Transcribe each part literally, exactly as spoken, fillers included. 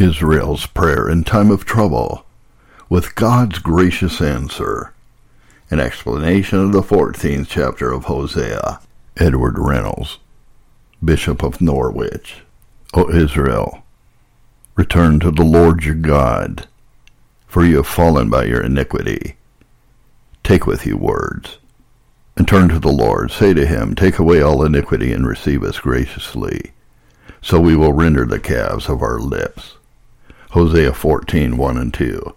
Israel's prayer in time of trouble, with God's gracious answer. An explanation of the fourteenth chapter of Hosea. Edward Reynolds, Bishop of Norwich. O Israel, return to the Lord your God, for you have fallen by your iniquity. Take with you words, and turn to the Lord. Say to him, take away all iniquity and receive us graciously, so we will render the calves of our lips. Hosea fourteen, one and two.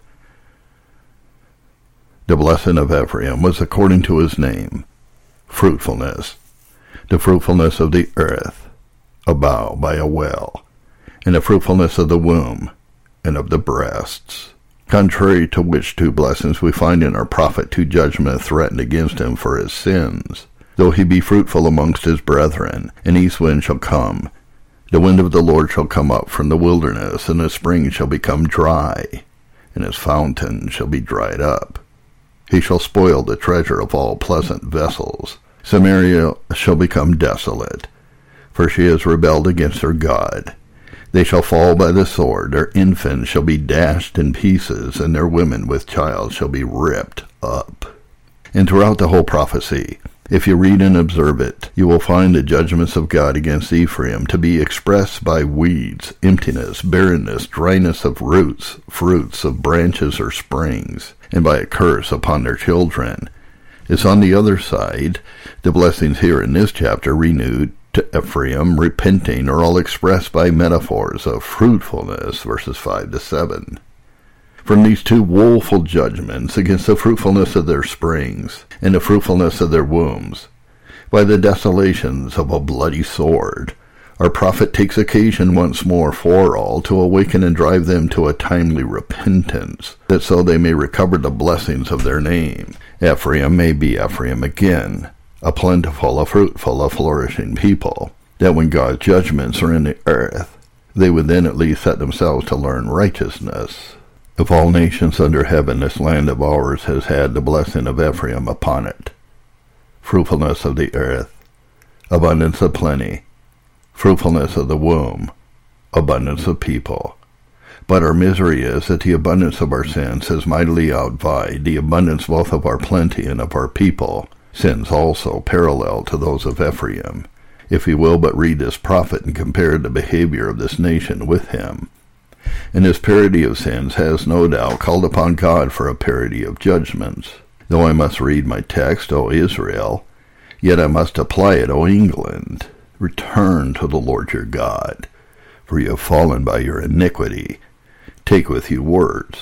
The blessing of Ephraim was according to his name, fruitfulness, the fruitfulness of the earth, a bough by a well, and the fruitfulness of the womb and of the breasts. Contrary to which two blessings we find in our prophet two judgments threatened against him for his sins. Though he be fruitful amongst his brethren, an east wind shall come, the wind of the Lord shall come up from the wilderness, and his spring shall become dry, and his fountain shall be dried up. He shall spoil the treasure of all pleasant vessels. Samaria shall become desolate, for she has rebelled against her God. They shall fall by the sword, their infants shall be dashed in pieces, and their women with child shall be ripped up. And throughout the whole prophecy, if you read and observe it, you will find the judgments of God against Ephraim to be expressed by weeds, emptiness, barrenness, dryness of roots, fruits of branches or springs, and by a curse upon their children. It's on the other side, the blessings here in this chapter renewed to Ephraim, repenting, are all expressed by metaphors of fruitfulness, verses five to seven. From these two woeful judgments against the fruitfulness of their springs and the fruitfulness of their wombs, by the desolations of a bloody sword, our prophet takes occasion once more for all to awaken and drive them to a timely repentance, that so they may recover the blessings of their name. Ephraim may be Ephraim again, a plentiful, a fruitful, a flourishing people, that when God's judgments are in the earth, they would then at least set themselves to learn righteousness. Of all nations under heaven, this land of ours has had the blessing of Ephraim upon it. Fruitfulness of the earth, abundance of plenty, fruitfulness of the womb, abundance of people. But our misery is that the abundance of our sins has mightily outvied the abundance both of our plenty and of our people, sins also parallel to those of Ephraim, if we will but read this prophet and compare the behavior of this nation with him. And this parity of sins has no doubt called upon God for a parity of judgments. Though I must read my text, O Israel, yet I must apply it, O England. Return to the Lord your God, for you have fallen by your iniquity. Take with you words.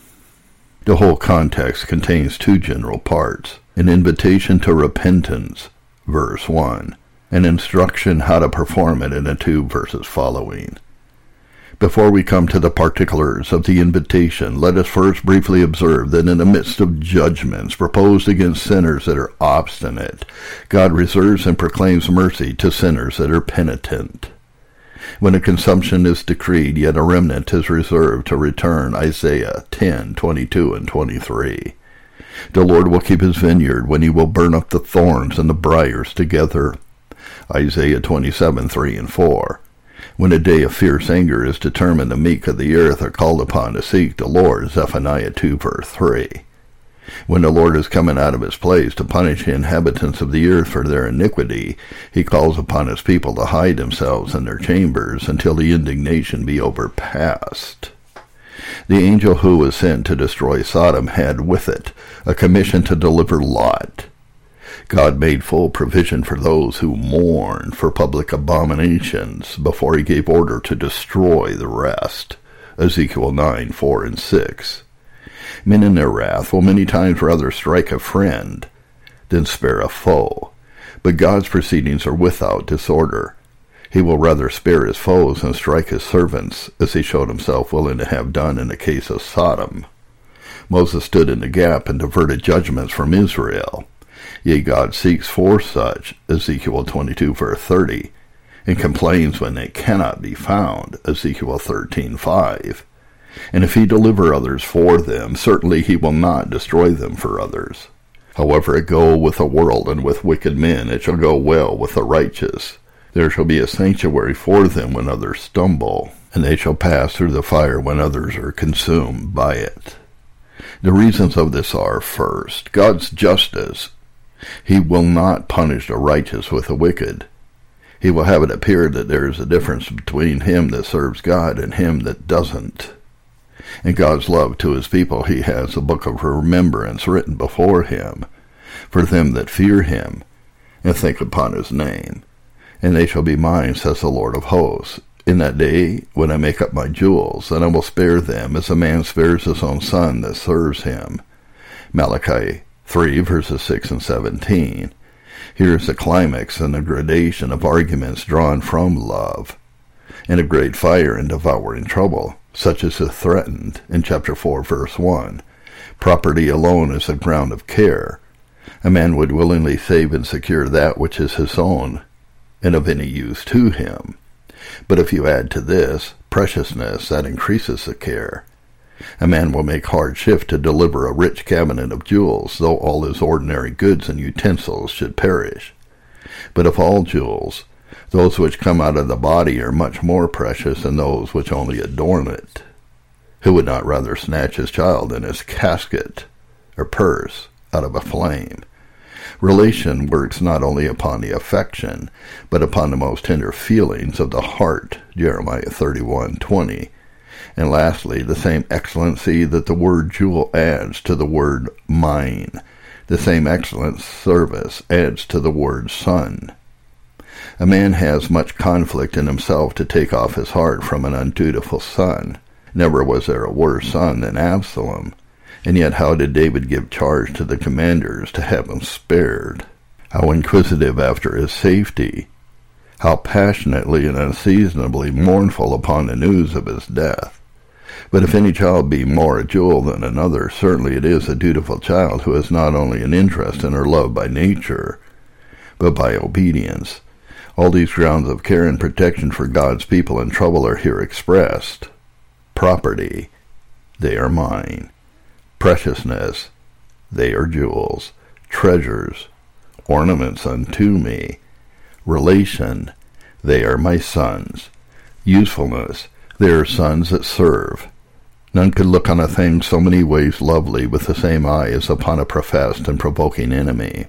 The whole context contains two general parts: an invitation to repentance, verse one, and instruction how to perform it in the two verses following. Before we come to the particulars of the invitation, let us first briefly observe that in the midst of judgments proposed against sinners that are obstinate, God reserves and proclaims mercy to sinners that are penitent. When a consumption is decreed, yet a remnant is reserved to return, Isaiah ten, twenty-two and twenty-three. The Lord will keep his vineyard when he will burn up the thorns and the briars together, Isaiah twenty-seven, three and four. When a day of fierce anger is determined, the meek of the earth are called upon to seek the Lord, Zephaniah two, verse three. When the Lord is coming out of his place to punish the inhabitants of the earth for their iniquity, he calls upon his people to hide themselves in their chambers until the indignation be overpast. The angel who was sent to destroy Sodom had with it a commission to deliver Lot. God made full provision for those who mourn for public abominations before he gave order to destroy the rest, Ezekiel nine, four and six. Men in their wrath will many times rather strike a friend than spare a foe, but God's proceedings are without disorder. He will rather spare his foes than strike his servants, as he showed himself willing to have done in the case of Sodom. Moses stood in the gap and diverted judgments from Israel. Yea, God seeks for such, Ezekiel twenty-two, verse thirty, and complains when they cannot be found, Ezekiel thirteen, five. And if he deliver others for them, certainly he will not destroy them for others. However it go with the world and with wicked men, it shall go well with the righteous. There shall be a sanctuary for them when others stumble, and they shall pass through the fire when others are consumed by it. The reasons of this are, first, God's justice. He will not punish the righteous with the wicked. He will have it appear that there is a difference between him that serves God and him that doesn't. In God's love to his people, he has a book of remembrance written before him, for them that fear him, and think upon his name. And they shall be mine, says the Lord of hosts, in that day when I make up my jewels, and I will spare them as a man spares his own son that serves him. Malachi three, verses six and seventeen. Here is the climax and the gradation of arguments drawn from love. In a great fire and devouring trouble, such as is threatened in chapter four, verse one, property alone is a ground of care. A man would willingly save and secure that which is his own, and of any use to him. But if you add to this preciousness, that increases the care. A man will make hard shift to deliver a rich cabinet of jewels, though all his ordinary goods and utensils should perish. But of all jewels, those which come out of the body are much more precious than those which only adorn it. Who would not rather snatch his child in his casket or purse out of a flame? Relation works not only upon the affection, but upon the most tender feelings of the heart, Jeremiah thirty-one twenty. And lastly, the same excellency that the word jewel adds to the word mine, the same excellent service adds to the word son. A man has much conflict in himself to take off his heart from an undutiful son. Never was there a worse son than Absalom. And yet how did David give charge to the commanders to have him spared? How inquisitive after his safety. How passionately and unseasonably mournful upon the news of his death. But if any child be more a jewel than another, certainly it is a dutiful child who has not only an interest in or love by nature, but by obedience. All these grounds of care and protection for God's people in trouble are here expressed. Property, they are mine. Preciousness, they are jewels. Treasures, ornaments unto me. Relation, they are my sons. Usefulness, they are sons that serve. None could look on a thing so many ways lovely with the same eye as upon a professed and provoking enemy.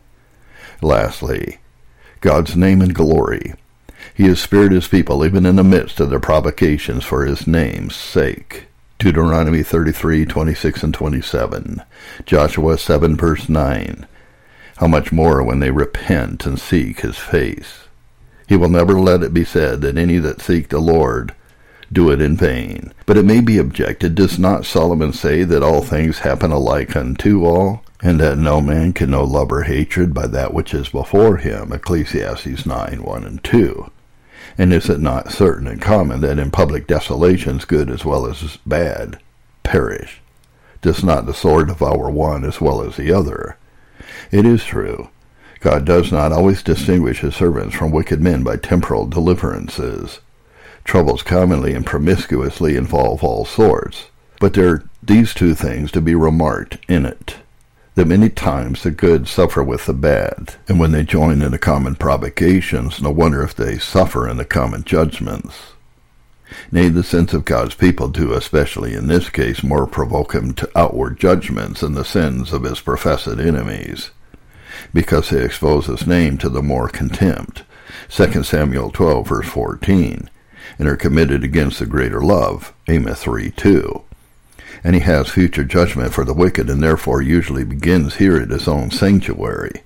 Lastly, God's name and glory. He has spared his people even in the midst of their provocations for his name's sake. Deuteronomy thirty-three, twenty-six and twenty-seven. Joshua seven, verse nine. How much more when they repent and seek his face? He will never let it be said that any that seek the Lord do it in vain. But it may be objected, does not Solomon say that all things happen alike unto all, and that no man can know love or hatred by that which is before him? Ecclesiastes nine, one and two. And is it not certain and common that in public desolations good as well as bad perish? Does not the sword devour one as well as the other? It is true. God does not always distinguish his servants from wicked men by temporal deliverances. Troubles commonly and promiscuously involve all sorts. But there are these two things to be remarked in it, that many times the good suffer with the bad, and when they join in the common provocations, no wonder if they suffer in the common judgments. Nay, the sins of God's people do, especially in this case, more provoke him to outward judgments than the sins of his professed enemies, because they expose his name to the more contempt, Second Samuel twelve, verse fourteen, and are committed against the greater love, Amos three, two. And he has future judgment for the wicked, and therefore usually begins here at his own sanctuary.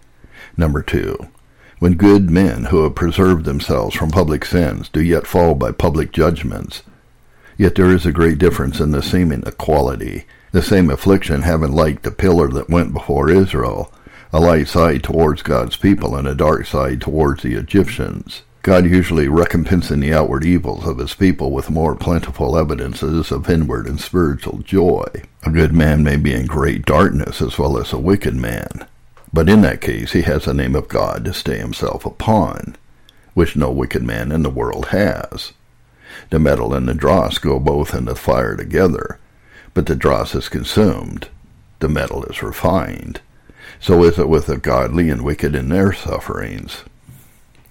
Number two, when good men who have preserved themselves from public sins do yet fall by public judgments, yet there is a great difference in the seeming equality, the same affliction having like the pillar that went before Israel, a light side towards God's people and a dark side towards the Egyptians. God usually recompensing the outward evils of his people with more plentiful evidences of inward and spiritual joy. A good man may be in great darkness as well as a wicked man, but in that case he has the name of God to stay himself upon, which no wicked man in the world has. The metal and the dross go both in the fire together, but the dross is consumed, the metal is refined. So is it with the godly and wicked in their sufferings.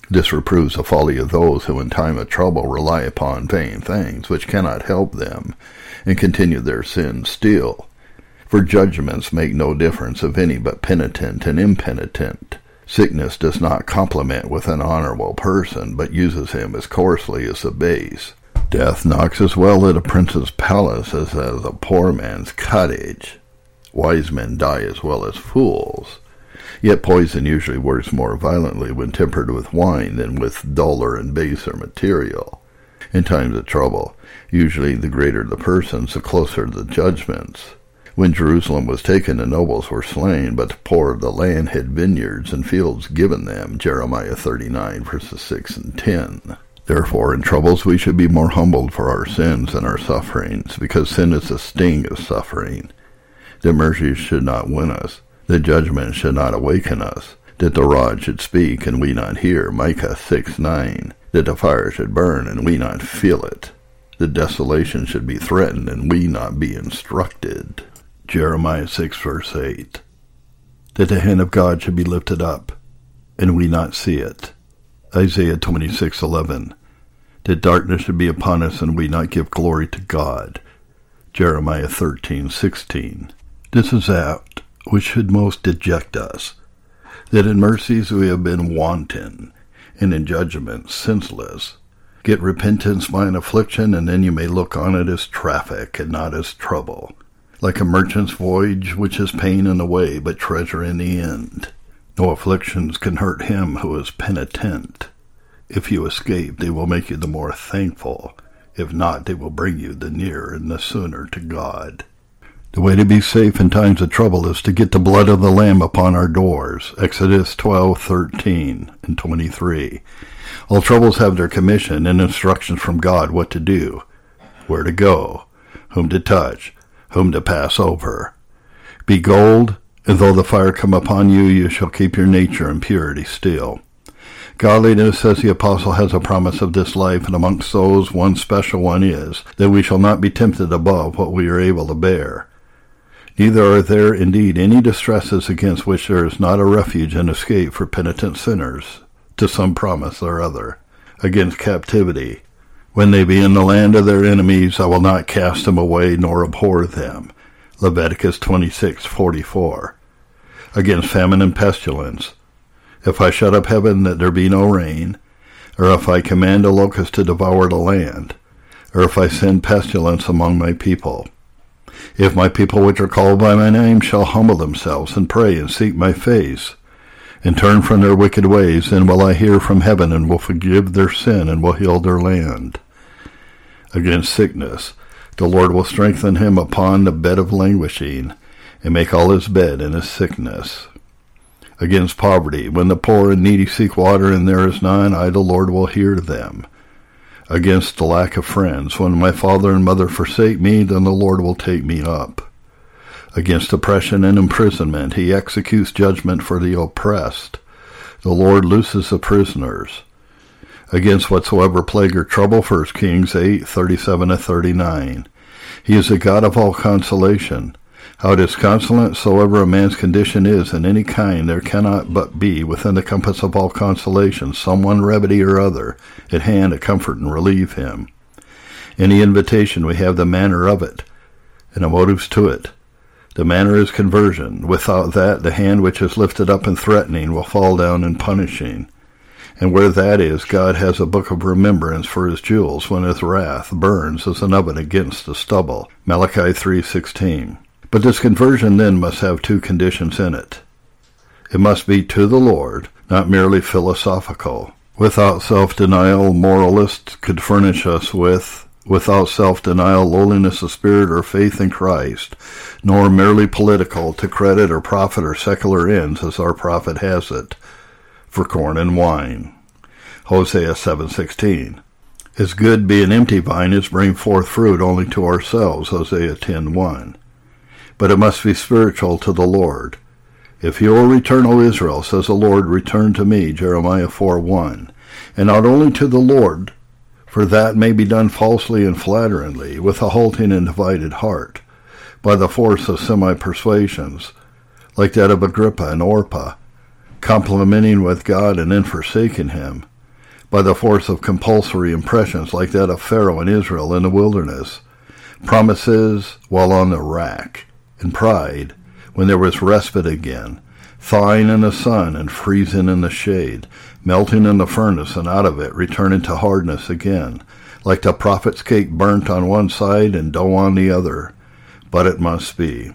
This reproves the folly of those who in time of trouble rely upon vain things which cannot help them, and continue their sins still. For judgments make no difference of any but penitent and impenitent. Sickness does not compliment with an honorable person, but uses him as coarsely as the base. Death knocks as well at a prince's palace as at a poor man's cottage. Wise men die as well as fools. Yet poison usually works more violently when tempered with wine than with duller and baser material. In times of trouble, usually the greater the persons, the closer the judgments. When Jerusalem was taken, the nobles were slain, but the poor of the land had vineyards and fields given them. Jeremiah thirty-nine, verses six and ten. Therefore, in troubles we should be more humbled for our sins and our sufferings, because sin is the sting of suffering. The mercies should not win us. The judgment should not awaken us. That the rod should speak, and we not hear. Micah six nine. That the fire should burn, and we not feel it. That desolation should be threatened, and we not be instructed. Jeremiah six, verse eight. That the hand of God should be lifted up, and we not see it. Isaiah twenty-six eleven. That darkness should be upon us, and we not give glory to God. Jeremiah thirteen sixteen. This is that which should most deject us, that in mercies we have been wanton, and in judgments senseless. Get repentance by an affliction, and then you may look on it as traffic, and not as trouble. Like a merchant's voyage, which is pain in the way, but treasure in the end. No afflictions can hurt him who is penitent. If you escape, they will make you the more thankful. If not, they will bring you the nearer and the sooner to God. The way to be safe in times of trouble is to get the blood of the Lamb upon our doors. Exodus twelve, thirteen and twenty-three. All troubles have their commission and instructions from God what to do, where to go, whom to touch, whom to pass over. Be gold, and though the fire come upon you, you shall keep your nature in purity still. Godliness, as the apostle, has a promise of this life, and amongst those one special one is, that we shall not be tempted above what we are able to bear. Neither are there indeed any distresses against which there is not a refuge and escape for penitent sinners, to some promise or other. Against captivity, when they be in the land of their enemies, I will not cast them away nor abhor them. Leviticus twenty-six forty-four. Against famine and pestilence, if I shut up heaven that there be no rain, or if I command a locust to devour the land, or if I send pestilence among my people. If my people which are called by my name shall humble themselves and pray and seek my face, and turn from their wicked ways, then will I hear from heaven and will forgive their sin and will heal their land. Against sickness, the Lord will strengthen him upon the bed of languishing, and make all his bed in his sickness. Against poverty, when the poor and needy seek water and there is none, I the Lord will hear them. Against the lack of friends, when my father and mother forsake me, then the Lord will take me up. Against oppression and imprisonment, he executes judgment for the oppressed. The Lord looses the prisoners. Against whatsoever plague or trouble, First Kings eight, thirty-seven to thirty-nine. He is the God of all consolation. How disconsolate soever a man's condition is in any kind, there cannot but be within the compass of all consolation some one remedy or other at hand to comfort and relieve him. In the invitation we have the manner of it, and the motives to it. The manner is conversion. Without that, the hand which is lifted up in threatening will fall down in punishing. And where that is, God has a book of remembrance for his jewels when his wrath burns as an oven against the stubble. Malachi three sixteen. But this conversion then must have two conditions in it. It must be to the Lord, not merely philosophical. Without self-denial, moralists could furnish us with, without self-denial, lowliness of spirit or faith in Christ, nor merely political, to credit or profit or secular ends, as our prophet has it, for corn and wine. Hosea seven sixteen. As good be an empty vine as bring forth fruit only to ourselves. Hosea ten one. But it must be spiritual to the Lord. If you will return, O Israel, says the Lord, return to me. Jeremiah four one. And not only to the Lord, for that may be done falsely and flatteringly, with a halting and divided heart, by the force of semi-persuasions, like that of Agrippa and Orpah, complimenting with God and then forsaking him. by the force of compulsory impressions like that of Pharaoh and Israel in the wilderness. Promises while on the rack, and pride when there was respite again, thawing in the sun and freezing in the shade, melting in the furnace and out of it returning to hardness again, like the prophet's cake burnt on one side and dough on the other. But it must be.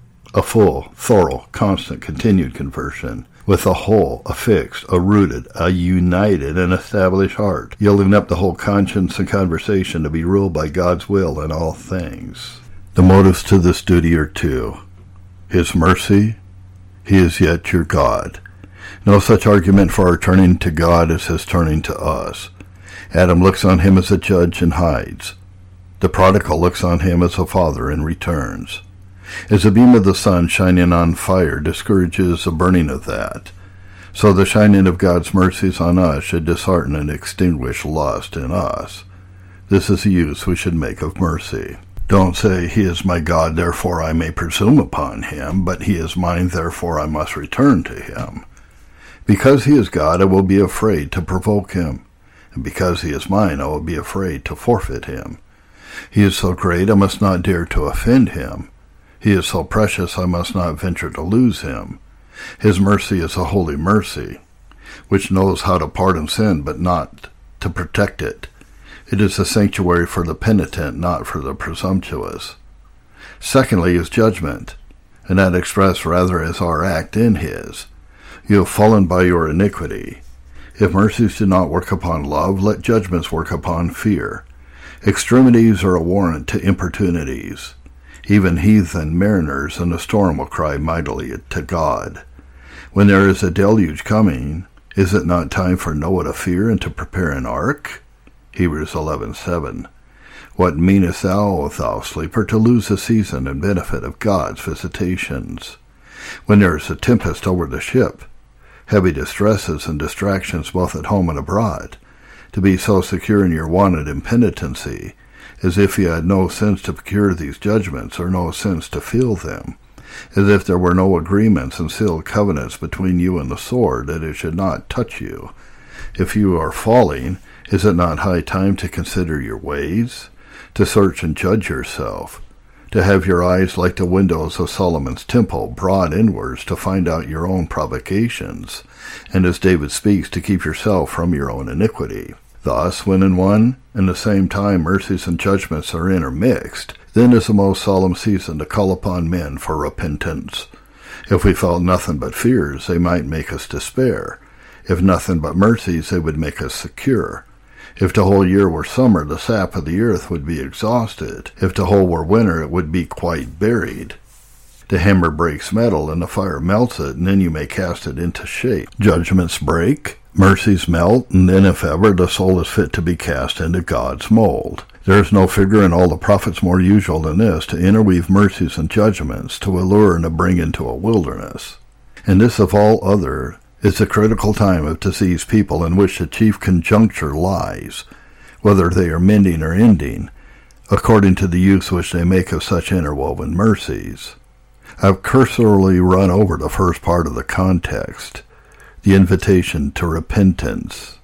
A full, thorough, constant, continued conversion, with a whole, a fixed, a rooted, a united and established heart, yielding up the whole conscience and conversation to be ruled by God's will in all things. The motives to this duty are two. His mercy, he is yet your God. No such argument for our turning to God as his turning to us. Adam looks on him as a judge and hides. The prodigal looks on him as a father and returns. As the beam of the sun shining on fire discourages the burning of that, so the shining of God's mercies on us should dishearten and extinguish lust in us. This is the use we should make of mercy. Don't say, he is my God, therefore I may presume upon him, but he is mine, therefore I must return to him. Because he is God, I will be afraid to provoke him, and because he is mine, I will be afraid to forfeit him. He is so great, I must not dare to offend him. He is so precious, I must not venture to lose him. His mercy is a holy mercy, which knows how to pardon sin, but not to protect it. It is a sanctuary for the penitent, not for the presumptuous. Secondly, his judgment, and that expressed rather as our act in his. You have fallen by your iniquity. If mercies do not work upon love, let judgments work upon fear. Extremities are a warrant to importunities. Even heathen mariners in a storm will cry mightily to God. When there is a deluge coming, is it not time for Noah to fear and to prepare an ark? Hebrews eleven seven. What meanest thou, O thou sleeper, to lose the season and benefit of God's visitations? When there is a tempest over the ship, heavy distresses and distractions both at home and abroad, to be so secure in your wanted impenitency, as if you had no sense to procure these judgments, or no sense to feel them, as if there were no agreements and sealed covenants between you and the sword, that it should not touch you. If you are falling, is it not high time to consider your ways, to search and judge yourself, to have your eyes like the windows of Solomon's temple, broad inwards, to find out your own provocations, and as David speaks, to keep yourself from your own iniquity? Thus, when in one and the same time mercies and judgments are intermixed, then is the most solemn season to call upon men for repentance. If we felt nothing but fears, they might make us despair. If nothing but mercies, they would make us secure. If the whole year were summer, the sap of the earth would be exhausted. If the whole were winter, it would be quite buried. The hammer breaks metal, and the fire melts it, and then you may cast it into shape. Judgments break, mercies melt, and then, if ever, the soul is fit to be cast into God's mold. There is no figure in all the prophets more usual than this, to interweave mercies and judgments, to allure and to bring into a wilderness. And this of all other is the critical time of diseased people, in which the chief conjuncture lies, whether they are mending or ending, according to the use which they make of such interwoven mercies. I've cursorily run over the first part of the context, the invitation to repentance.